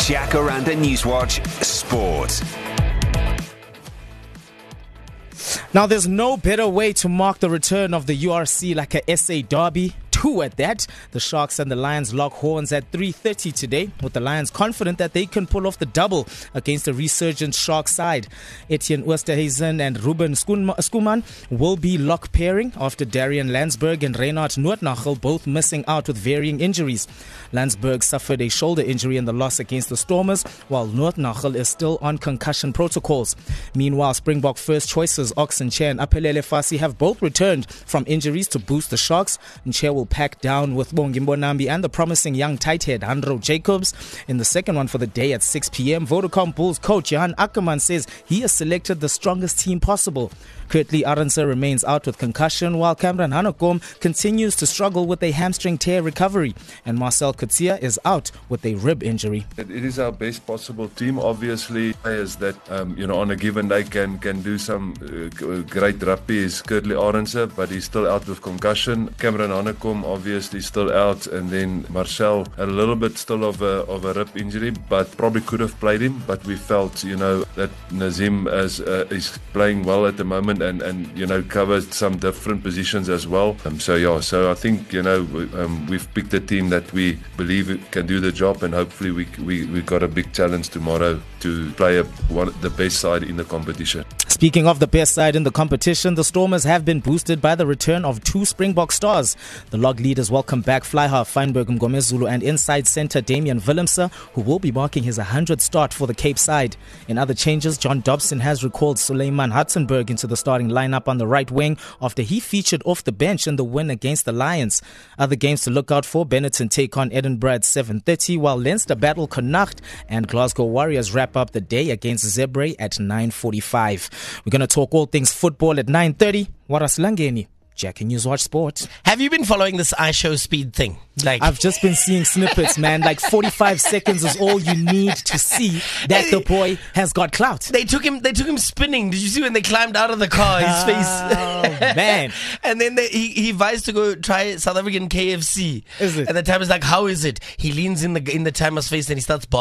Jacaranda Newswatch Sport. Now, there's no better way to mark the return of the URC like a SA derby. Two at that. The Sharks and the Lions lock horns at 3:30 today, with the Lions confident that they can pull off the double against a resurgent Sharks side. Etienne Oosterhuizen and Ruben Schoeman will be lock pairing after Darian Landsberg and Reinhard Noordnagel both missing out with varying injuries. Landsberg suffered a shoulder injury in the loss against the Stormers, while Noordnagel is still on concussion protocols. Meanwhile, Springbok first choices Ox Nche and Aphelele Fassi have both returned from injuries to boost the Sharks. Nche will pack down with Bongi Mbonambi and the promising young tight head Andro Jacobs in the second one for the day at 6 p.m. Vodacom Bulls coach Johan Ackerman says he has selected the strongest team possible. Kurtley Arendse remains out with concussion, while Cameron Hanekom continues to struggle with a hamstring tear recovery, and Marcel Coetzee is out with a rib injury. It is our best possible team. Obviously, players that on a given day can do some great rugby is Kurtley Arendse, but he's still out with concussion. Cameron Hanekom obviously still out, and then Marcel a little bit still of a rib injury, but probably could have played him. But we felt that Nazim is playing well at the moment. And covers some different positions as well. So I think we've picked a team that we believe can do the job, and hopefully we got a big challenge tomorrow to play the best side in the competition. Speaking of the best side in the competition, the Stormers have been boosted by the return of two Springbok stars. The log leaders welcome back fly half Feinberg Mgomezulu and inside centre Damian Willemse, who will be marking his 100th start for the Cape side. In other changes, John Dobson has recalled Suleiman Hudsenberg into the starting lineup on the right wing after he featured off the bench in the win against the Lions. Other games to look out for: Benetton take on Edinburgh at 7:30, while Leinster battle Connacht, and Glasgow Warriors wrap up the day against Zebre at 9:45. We're going to talk all things football at 9:30. Waras Langeni, Jackie Newswatch Sport. Have you been following this iShow Speed thing? I've just been seeing snippets, man. Like 45 seconds is all you need to see that the boy has got clout. They took him spinning. Did you see when they climbed out of the car? His face. Oh, man. And then he advised to go try South African KFC. Is it? And the timer's like, how is it? He leans in the timer's face and he starts